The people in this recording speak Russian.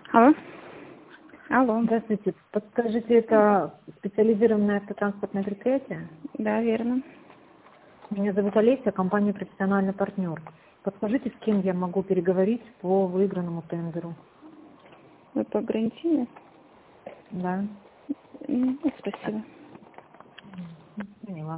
Алло. Алло. Здравствуйте. Подскажите, это специализированное автотранспортное предприятие? Да, верно. Меня зовут Олеся, компания «Профессиональный партнер». Подскажите, с кем я могу переговорить по выигранному тендеру? Вы по гарантии? Да. Спасибо. Поняла.